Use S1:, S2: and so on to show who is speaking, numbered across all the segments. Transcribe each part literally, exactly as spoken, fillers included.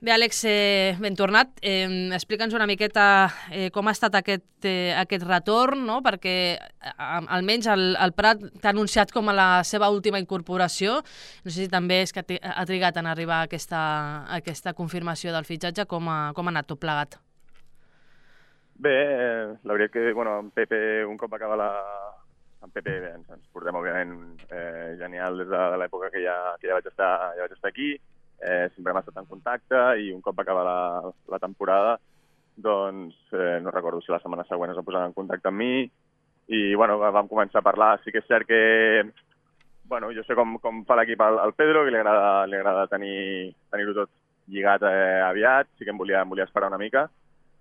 S1: Bé, Àlex, eh, ben tornat. Eh, Explica'ns una miqueta eh, com ha estat aquest, eh, aquest retorn, no? Perquè a, almenys el, el Prat t'ha anunciat com a la seva última incorporació. No sé si també és que ha trigat en arribar a aquesta, a aquesta confirmació del fitxatge. Com ha, com ha anat tot plegat?
S2: Bé, eh, la veritat que, bueno, en Pepe, un cop acaba la... En Pepe bé, ens, ens portem, òbviament, eh, genial des de, de l'època que ja, que ja, vaig estar, ja vaig estar aquí. Eh, sempre hem estat en contacte i un cop va acabar la, la temporada, doncs eh, no recordo si la setmana següent es va posar en contacte amb mi i bueno, vam començar a parlar. Sí que és cert que bueno, jo sé com, com fa l'equip al, al Pedro, que li agrada, li agrada tenir, tenir-ho tot lligat eh, aviat, sí que em volia, em volia esperar una mica.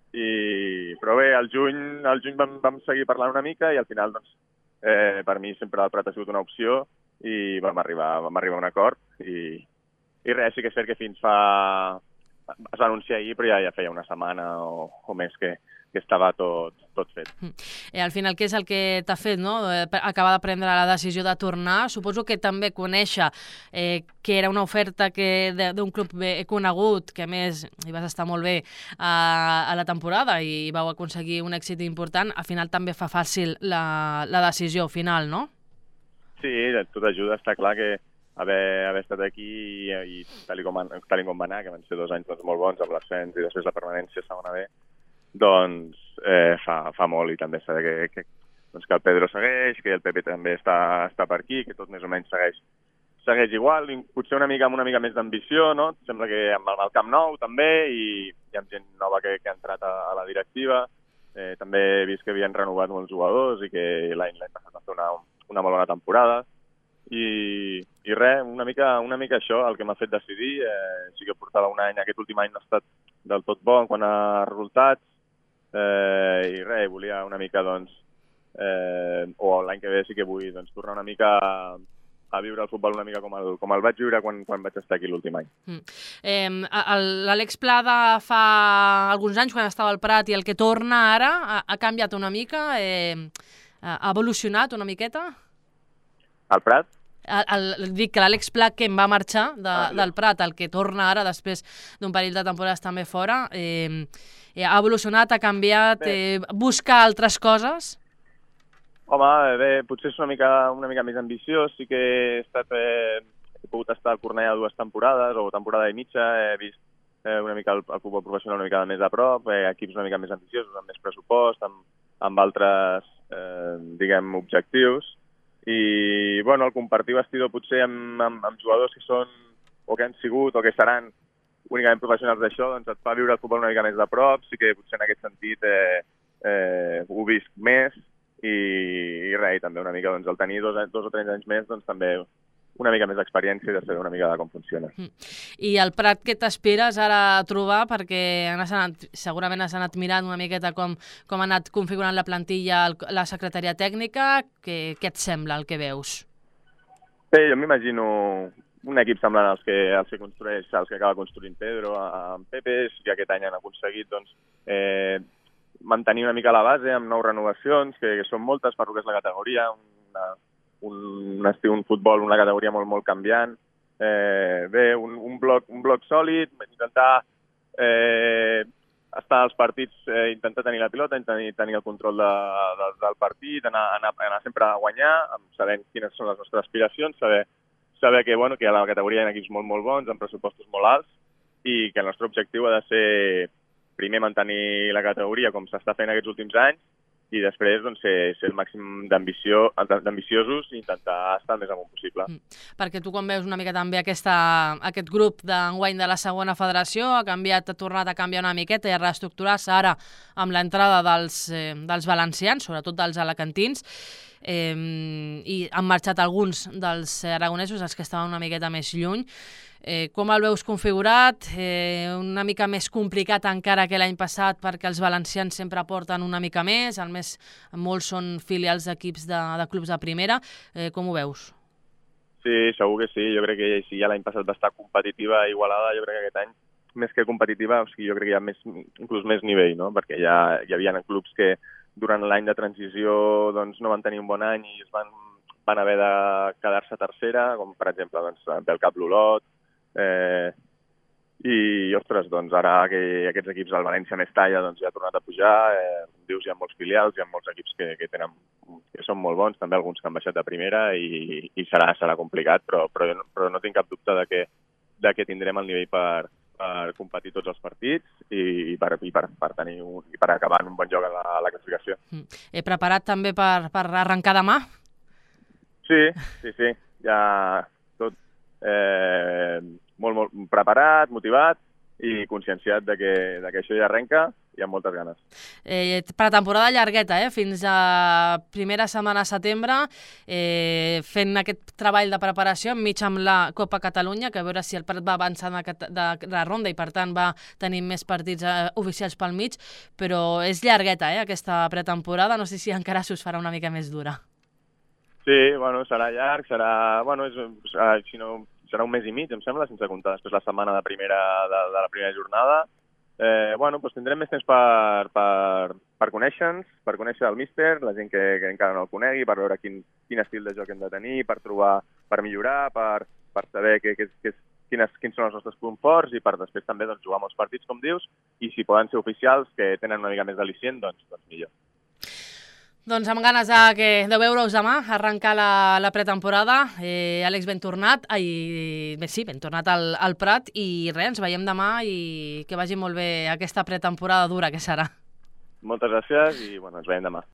S2: I, però bé, al juny, al juny vam, vam seguir parlant una mica i al final doncs, eh, per mi sempre el Prat ha sigut una opció i vam arribar, vam arribar a un acord i I res, sí que és cert que fins fa... es va anunciar ahir, però ja, ja feia una setmana o, o més que, que estava tot, tot fet.
S1: Eh, al final, què és el que t'ha fet, no? Acabar de prendre la decisió de tornar. Suposo que també conèixer eh, que era una oferta que d'un club bé conegut, que a més hi vas estar molt bé a, a la temporada i vau aconseguir un èxit important, al final també fa fàcil la, la decisió final, no?
S2: Sí, tot ajuda, està clar que haver, haver estat aquí i, i tal, i com, tal i com va anar, que van ser dos anys doncs, molt bons amb l'ascens i després la permanència a segona B, doncs eh, fa, fa molt i també saber que, que, doncs, que el Pedro segueix, que el Pepe també està, està per aquí, que tot més o menys segueix, segueix igual, potser una mica amb una mica més d'ambició, no? Sembla que amb el, amb el Camp Nou també i, i amb gent nova que, que ha entrat a, a la directiva. Eh, també he vist que havien renovat molts jugadors i que l'any passat va fer una, una molt bona temporada. I, i res, una mica, una mica això, el que m'ha fet decidir. Eh, sí que portava un any, aquest últim any no ha estat del tot bo en quant a resultats, eh, i res, volia una mica, doncs, eh, o l'any que ve sí que vull doncs, tornar una mica a, a viure el futbol una mica com el, com el vaig viure quan, quan vaig estar aquí l'últim any.
S1: Mm. Eh, L'Àlex Pla de fa alguns anys, quan estava al Prat, i el que torna ara, ha, ha canviat una mica, eh, ha evolucionat una miqueta?
S2: El Prat?
S1: El, el, dic que l'Àlex Pla, que em va marxar de, ah, del Prat, el que torna ara després d'un parell de temporades també fora, eh, eh, ha evolucionat, ha canviat, eh, busca altres coses?
S2: Home, bé, potser és una mica, una mica més ambiciós. Sí que he, estat, eh, he pogut estar al Cornellà dues temporades o temporada i mitja, he vist eh, una mica el, el futbol professional una mica més a prop, eh, equips una mica més ambiciosos, amb més pressupost, amb, amb altres, eh, diguem, objectius. I, bueno, el compartir vestidor potser amb, amb, amb jugadors que són o que han sigut o que seran únicament professionals d'això, doncs et fa viure el futbol una mica més de prop. Sí que potser en aquest sentit eh, eh, ho visc més i, i res, i també una mica doncs, el tenir dos, dos o tres anys més, doncs també una mica més d'experiència i de saber una mica de com funciona.
S1: I el Prat, què t'espires ara a trobar? Perquè has anat, segurament has anat mirant una miqueta com, com ha anat configurant la plantilla, la secretaria tècnica. Què, què et sembla el que veus?
S2: Bé, jo m'imagino un equip semblant als que, als que construeix, als que acaba construint Pedro, amb Pepe, i aquest any han aconseguit doncs, eh, mantenir una mica la base amb nou renovacions, que, que són moltes per lo que és la categoria, una un estiu, un futbol, una categoria molt, molt canviant. Eh, bé, un, un, bloc, un bloc sòlid, intentar eh, estar als partits, eh, intentar tenir la pilota, tenir, tenir el control de, de, del partit, anar, anar, anar sempre a guanyar, sabent quines són les nostres aspiracions, saber, saber que, bueno, que a la categoria hi ha equips molt, molt bons, amb pressupostos molt alts, i que el nostre objectiu ha de ser primer mantenir la categoria com s'està fent aquests últims anys, i després doncs, ser, ser el màxim d'ambiciosos i intentar estar el més amunt possible. Mm.
S1: Perquè tu quan veus una mica també aquesta, aquest grup d'enguany de la segona federació, ha canviat, ha tornat a canviar una miqueta i a reestructurar-se ara amb l'entrada dels, eh, dels valencians, sobretot dels alacantins, eh, i han marxat alguns dels aragonesos, els que estaven una miqueta més lluny. Eh, com el veus configurat? Eh, una mica més complicat encara que l'any passat perquè els valencians sempre porten una mica més, a més molts són filials d'equips de, de clubs de primera. Eh, com ho veus?
S2: Sí, segur que sí. Jo crec que si ja l'any passat va estar competitiva i igualada, jo crec que aquest any, més que competitiva, o sigui, jo crec que hi ha més, inclús més nivell, no? Perquè ja hi havia clubs que durant l'any de transició doncs, no van tenir un bon any i es van, van haver de quedar-se tercera, com per exemple doncs, Belcap l'Olot, Eh, i, ostres, doncs ara que aquests equips, el València més talla, doncs ja ha tornat a pujar, eh, dius, hi ha molts filials, hi ha molts equips que, que tenen que són molt bons, també alguns que han baixat de primera i, i serà, serà complicat, però, però, no, però no tinc cap dubte de que, de que tindrem el nivell per, per competir tots els partits i, i, per, i, per, per, tenir un, i per acabar en un bon joc a la, a la classificació.
S1: He preparat també per, per arrencar demà?
S2: Sí, sí, sí, ja tot eh, molt, molt preparat, motivat i conscienciat de que, de que això ja arrenca i amb moltes ganes.
S1: Eh, pretemporada llargueta, eh? Fins a primera setmana de setembre, eh, fent aquest treball de preparació enmig amb la Copa Catalunya, que a veure si el Prat va avançar de, de, de ronda i per tant va tenir més partits eh, oficials pel mig, però és llargueta, eh, aquesta pretemporada, no sé si encara s'us farà una mica més dura.
S2: Sí, bueno, serà llarg, serà, bueno, és, si no, serà un mes i mig, em sembla, sense comptar després la setmana de, primera, de, de la primera jornada. Eh, bueno, doncs tindrem més temps per, per, per conèixer-nos, per conèixer el míster, la gent que, que encara no el conegui, per veure quin, quin estil de joc hem de tenir, per trobar, per millorar, per, per saber que, que, que, quines, quins són els nostres punts forts i per després també doncs, jugar molts partits, com dius, i si poden ser oficials, que tenen una mica més d'al·licient, doncs, doncs millor.
S1: Doncs amb ganes de, que, de veure-us demà, arrencar la, la pretemporada. Eh, Àlex, ben tornat, ai, bé, sí, ben tornat al, al Prat, i res, ens veiem demà i que vagi molt bé aquesta pretemporada dura que serà.
S2: Moltes gràcies i bueno, ens veiem demà.